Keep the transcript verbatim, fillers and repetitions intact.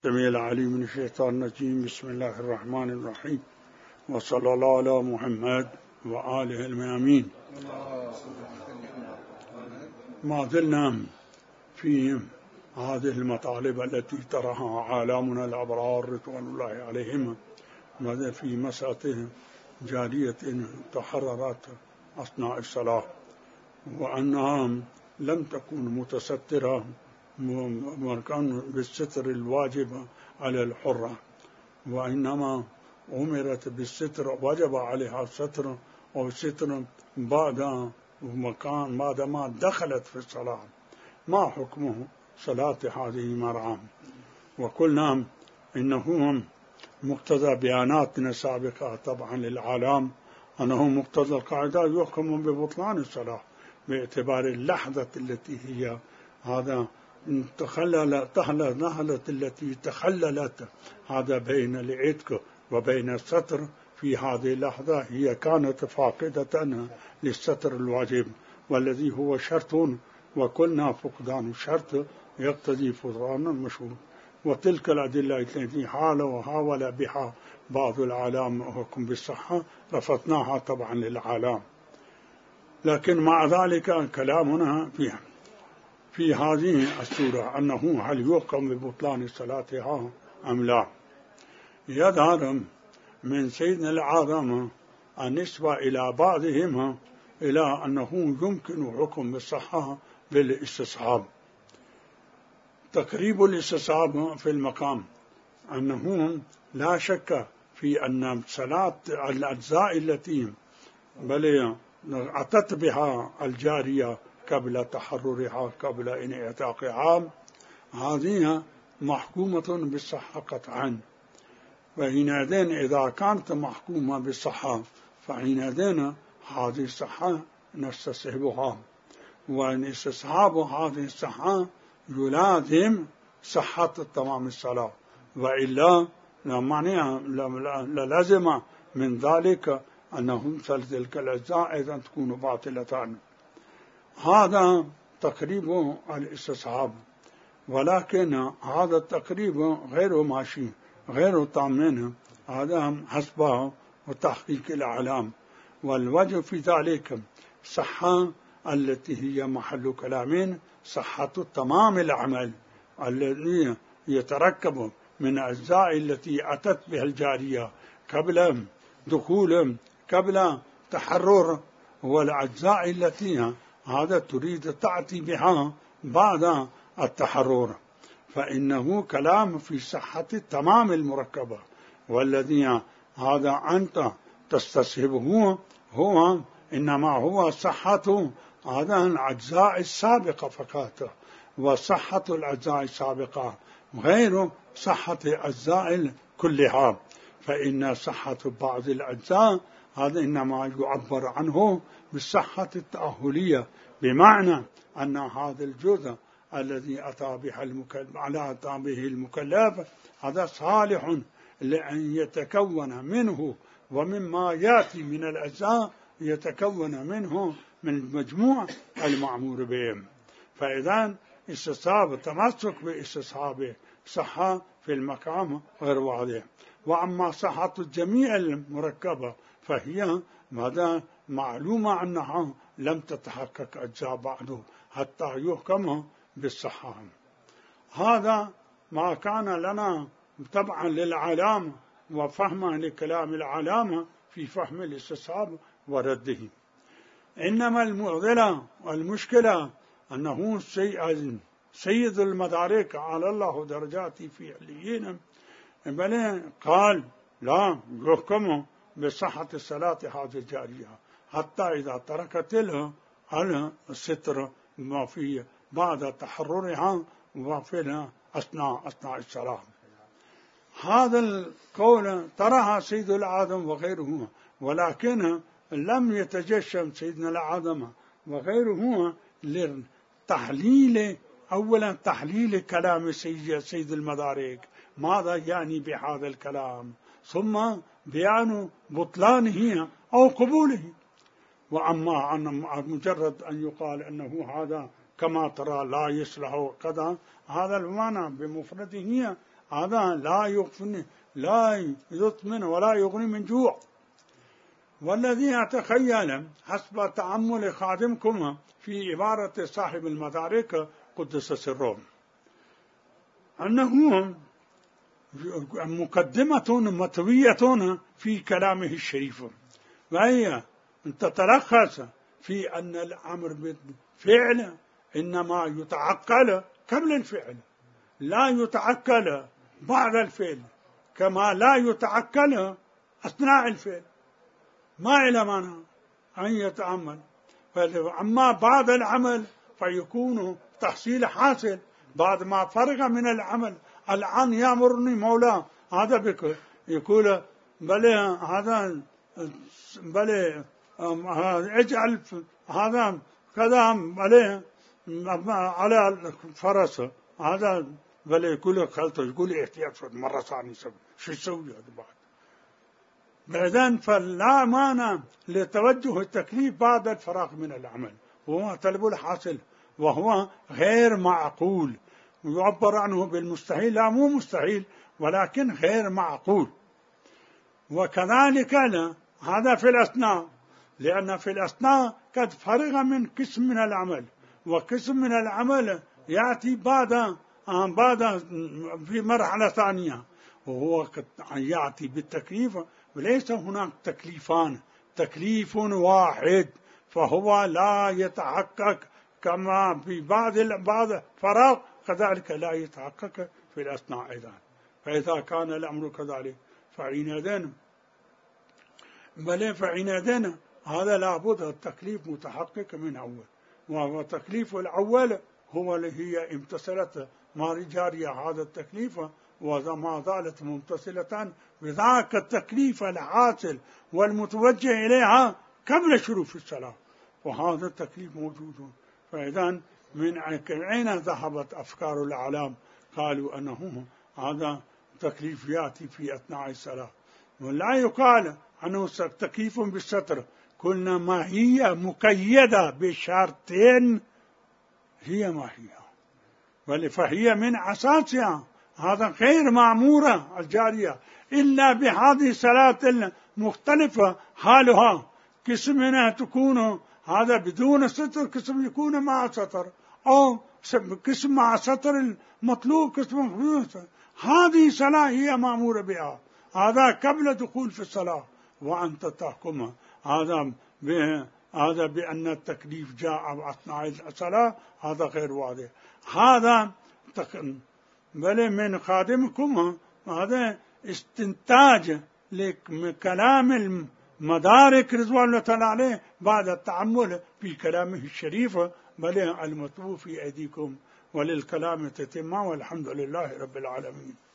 السميع العليم من الشيطان الرجيم. بسم الله الرحمن الرحيم، وصلى الله على محمد وآله الميامين. ما زلنا في هذه المطالب التي تراها عالمنا الأبرار رضوان الله عليهم، ماذا في مسألة جارية تحررت أثناء الصلاة، وأنها لم تكن متسترة مركان بالستر الواجب على الحرة، وإنما أمرت بالستر، وجب عليها الستر أو الستر بعد مكان بعد ما دخلت في الصلاة. ما حكمه صلاة هذه المرأة؟ وقلنا إنه مقتضى بياناتنا السابقة طبعا للعالم أنه مقتضى القاعدة يحكم ببطلان الصلاة باعتبار اللحظة التي هي هذا تخلل تخلل نهلت التي تخللت هذا بين العتق وبين الستر. في هذه اللحظة هي كانت فاقدة للستر الواجب والذي هو شرط، وقلنا فقدان الشرط يقتضي فقدان المشروط. وتلك الأدلة التي حال وحاول بها بعض العالم حكم بالصحة رفضناها طبعا للعالم، لكن مع ذلك كلامنا فيها في هذه السورة أنه هل يحكم ببطلان صلاتها أم لا. يظهر من سيدنا العظم النسبة إلى بعضهم إلى أنه يمكن حكم بالصحة بالاستصحاب. تقريب الاستصحاب في المقام أنه لا شك في أن صلاة الأجزاء التي بل أتت بها الجارية قبل تحررها قبل انعتاقها هذه محكومة بالصحة قطعا، وحينئذ إذا كانت محكومة بالصحة فحينئذ هذه الصحة نستصحبها، وأن استصحاب هذه الصحة يلازم صحة تمام الصلاة، وإلا للازم من ذلك أنهم تلك الأجزاء أيضا تكون باطلة. هذا تقريب الاستصحاب، ولكن هذا التقريب غير ماشي غير تام، هذا حسب وتحقيق الأعلام. والوجه في ذلك صحة التي هي محل كلامين، صحة تمام العمل الذي يتركب من الأجزاء التي أتت بها الجارية قبل دخول قبل تحرر، والأجزاء التي هذا تريد تأتي بها بعد التحرر، فإنه كلام في صحة تمام المركبة، والذي هذا أنت تستصحبه هو إنما هو صحة هذا الأجزاء السابقة فقط، وصحة الأجزاء السابقة غير صحة أجزاء كلها. فإن صحة بعض الأجزاء هذا إنما يعبر عنه بالصحة التأهلية، بمعنى أن هذا الجزء الذي أتى به المكلف على أتى به المكلف هذا صالح لأن يتكون منه ومما يأتي من الأجزاء يتكون منه من مجموع المأمور بهم. فإذا استصحاب تمسك باستصحاب صحة في المقام غير واضح. وأما صحة الجميع المركبة فهي ماذا معلومة أنها لم تتحقق أجزاء بعده حتى يحكم بالصحة. هذا ما كان لنا طبعا للعلامة وفهما لكلام العلامة في فهم الاستصحاب ورده. إنما المعضلة والمشكلة أنه سيد المدارك على الله درجاتي في عليين بل قال لا يحكم بصحة الصلاة هذه الجارية حتى إذا تركت له على الستر ما فيه بعد تحررها وفي أثناء أثناء الصلاة. هذا القول ترها سيد العالم وغيره، ولكن لم يتجشم سيدنا العالم وغيره لتحليل أولا تحليل كلام سيد, سيد المدارك ماذا يعني بهذا الكلام، ثم بيان بطلانه أو قبوله. وأما أن مجرد أن يقال أنه هذا كما ترى لا يصلح كذا، هذا المعنى بمفرده هذا لا يغني لا يطمن ولا يغني من جوع. والذي أتخيل حسب تأمل خادمكم في عبارة صاحب المدارك قدس سرهم أنه مقدمة مطوية في كلامه الشريف، وهي تتلخص في أن الأمر بالفعل إنما يتعقل قبل الفعل، لا يتعقل بعد الفعل، كما لا يتعقل أثناء الفعل. ما إلى معنى أن يتأمل. أما بعد العمل فيكون تحصيل حاصل بعد ما فرغ من العمل. الآن يأمرني مولاه هذا بك يقول بلى هذا بلى اجعل هذا كذا بلى على الفرس هذا بلى يقول خلطه يقول احتياط مرة ثانية شو يسوي هذا بعد. بعدين فلا مانع لتوجه التكليف بعد الفراغ من العمل، وهو طلب الحاصل وهو غير معقول، ويعبر عنه بالمستحيل. لا مو مستحيل ولكن غير معقول. وكذلك لا هذا في الأثناء، لأن في الأثناء قد فرغ من قسم من العمل، وقسم من العمل يأتي بعد بعد في مرحلة ثانية، وهو قد يأتي بالتكليف. وليس هناك تكليفان، تكليف واحد، فهو لا يتحقق كما في بعض بعض فراغ كذلك لا يتحقق في الأثناء أيضا. فإذا كان الأمر كذلك فعنادنا بل فعنادنا هذا لابد التكليف متحقق من أول، وهو تكليف الأول هو اللي هي امتثلت ما جارية هذا التكليف وما زالت ممتثلة بذاك التكليف الحاصل والمتوجه إليها قبل شروع الصلاة، وهذا التكليف موجود. فإذا من أين ذهبت أفكار الأعلام؟ قالوا أنه هذا تكليف يأتي في أثناء الصلاة، ولا يقال أنه تكليف بالستر. قلنا ما هي مقيدة بشرطين هي ما هي، فهي من أساسها هذا غير معمورة الجارية إلا بهذه الصلاة المختلفة حالها. قسم منها تكون هذا بدون ستر، قسم يكون مع ستر، أو قسم مع ستر المطلوب، قسم بدون ستر. هذه صلاة هي مأمورة بها، هذا قبل دخول في الصلاة. وأنت تحكم هذا هذا بأن التكليف جاء أثناء الصلاة، هذا غير واضح. هذا بل من خادمكم هذا استنتاج لكلام المدارك رضوان الله تعالى عليه بعد التأمل في كلامه الشريف، بل المطلوب في أيديكم وللكلام تتمة، والحمد لله رب العالمين.